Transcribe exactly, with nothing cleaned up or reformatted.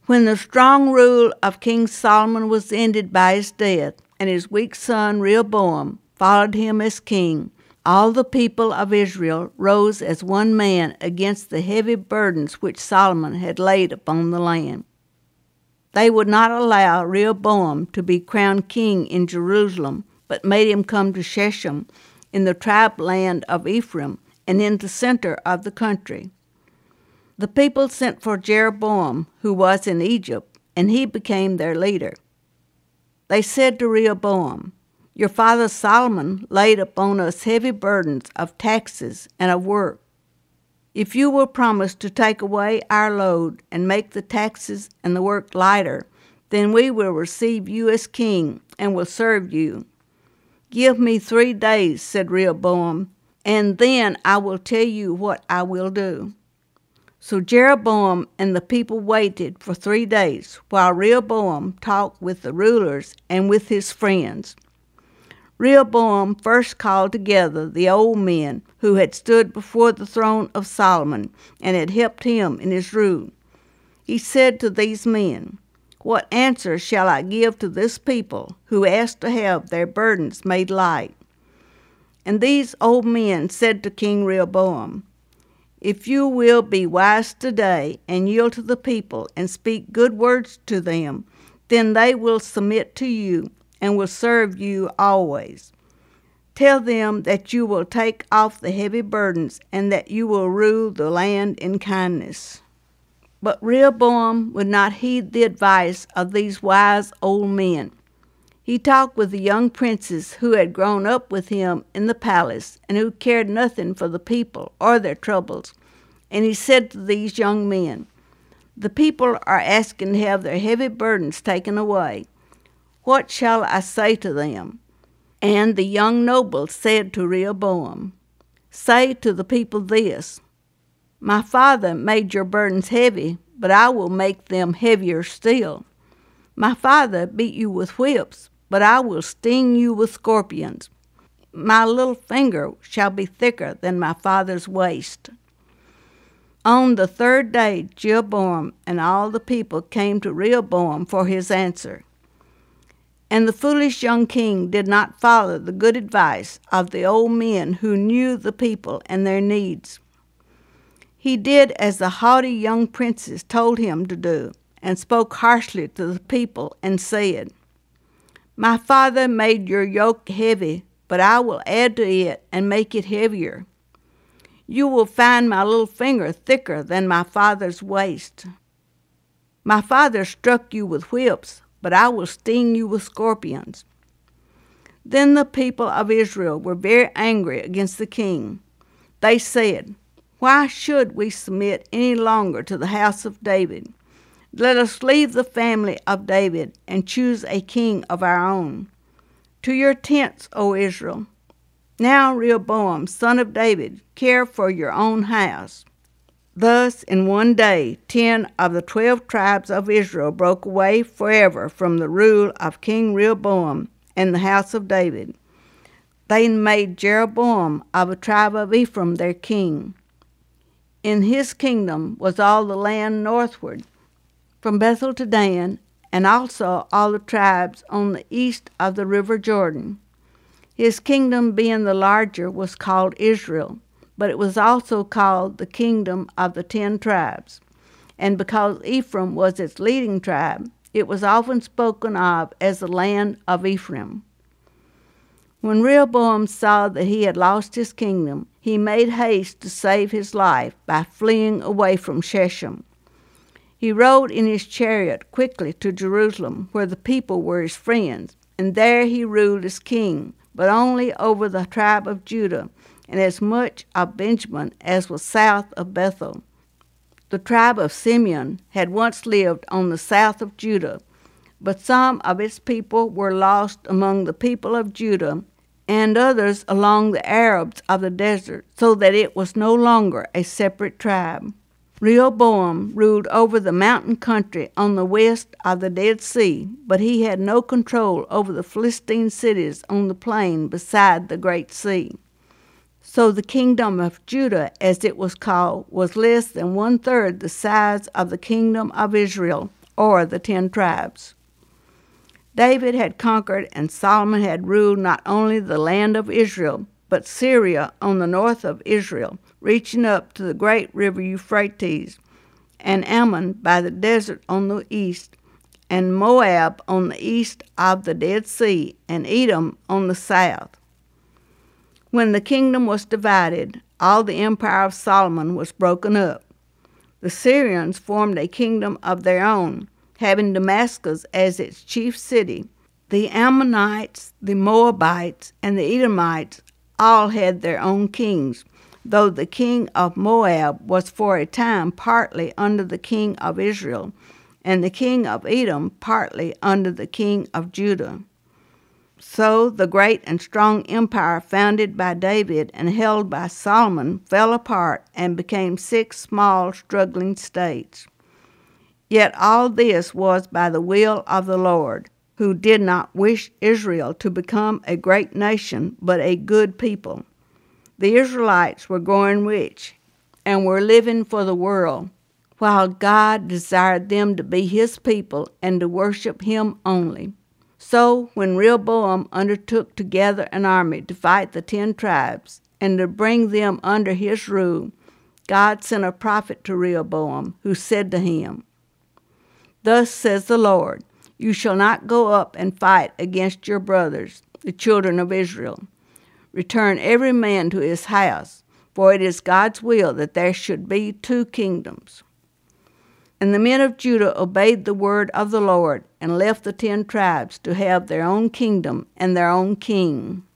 When the strong rule of King Solomon was ended by his death, and his weak son Rehoboam followed him as king, all the people of Israel rose as one man against the heavy burdens which Solomon had laid upon the land. They would not allow Rehoboam to be crowned king in Jerusalem, but made him come to Shechem in the tribe land of Ephraim and in the center of the country. The people sent for Jeroboam, who was in Egypt, and he became their leader. They said to Rehoboam, "Your father Solomon laid upon us heavy burdens of taxes and of work. If you will promise to take away our load and make the taxes and the work lighter, then we will receive you as king and will serve you." "Give me three days," said Rehoboam, "and then I will tell you what I will do." So Jeroboam and the people waited for three days while Rehoboam talked with the rulers and with his friends. Rehoboam first called together the old men who had stood before the throne of Solomon and had helped him in his rule. He said to these men, "What answer shall I give to this people who ask to have their burdens made light?" And these old men said to King Rehoboam, "If you will be wise today and yield to the people and speak good words to them, then they will submit to you and will serve you always. Tell them that you will take off the heavy burdens and that you will rule the land in kindness." But Rehoboam would not heed the advice of these wise old men. He talked with the young princes who had grown up with him in the palace and who cared nothing for the people or their troubles. And he said to these young men, "The people are asking to have their heavy burdens taken away. What shall I say to them?" And the young nobles said to Rehoboam, "Say to the people this: My father made your burdens heavy, but I will make them heavier still. My father beat you with whips, but I will sting you with scorpions. My little finger shall be thicker than my father's waist." On the third day, Jeroboam and all the people came to Rehoboam for his answer. And the foolish young king did not follow the good advice of the old men who knew the people and their needs. He did as the haughty young princes told him to do, and spoke harshly to the people and said, "My father made your yoke heavy, but I will add to it and make it heavier. You will find my little finger thicker than my father's waist. My father struck you with whips, but I will sting you with scorpions." Then the people of Israel were very angry against the king. They said, "Why should we submit any longer to the house of David? Let us leave the family of David and choose a king of our own. To your tents, O Israel. Now, Rehoboam, son of David, care for your own house." Thus, in one day, ten of the twelve tribes of Israel broke away forever from the rule of King Rehoboam and the house of David. They made Jeroboam of the tribe of Ephraim their king. In his kingdom was all the land northward, from Bethel to Dan, and also all the tribes on the east of the river Jordan. His kingdom, being the larger, was called Israel, but it was also called the kingdom of the ten tribes. And because Ephraim was its leading tribe, it was often spoken of as the land of Ephraim. When Rehoboam saw that he had lost his kingdom, he made haste to save his life by fleeing away from Shechem. He rode in his chariot quickly to Jerusalem, where the people were his friends, and there he ruled as king, but only over the tribe of Judah, and as much of Benjamin as was south of Bethel. The tribe of Simeon had once lived on the south of Judah, but some of its people were lost among the people of Judah, and others along the Arabs of the desert, so that it was no longer a separate tribe. Rehoboam ruled over the mountain country on the west of the Dead Sea, but he had no control over the Philistine cities on the plain beside the Great Sea. So the kingdom of Judah, as it was called, was less than one-third the size of the kingdom of Israel, or the ten tribes. David had conquered and Solomon had ruled not only the land of Israel, but Syria on the north of Israel, reaching up to the great river Euphrates, and Ammon by the desert on the east, and Moab on the east of the Dead Sea, and Edom on the south. When the kingdom was divided, all the empire of Solomon was broken up. The Syrians formed a kingdom of their own, having Damascus as its chief city. The Ammonites, the Moabites, and the Edomites all had their own kings, though the king of Moab was for a time partly under the king of Israel, and the king of Edom partly under the king of Judah. So the great and strong empire founded by David and held by Solomon fell apart and became six small struggling states. Yet all this was by the will of the Lord, who did not wish Israel to become a great nation, but a good people. The Israelites were growing rich and were living for the world, while God desired them to be his people and to worship him only. So when Rehoboam undertook to gather an army to fight the ten tribes and to bring them under his rule, God sent a prophet to Rehoboam, who said to him, "Thus says the Lord, you shall not go up and fight against your brothers, the children of Israel. Return every man to his house, for it is God's will that there should be two kingdoms." And the men of Judah obeyed the word of the Lord and left the ten tribes to have their own kingdom and their own king.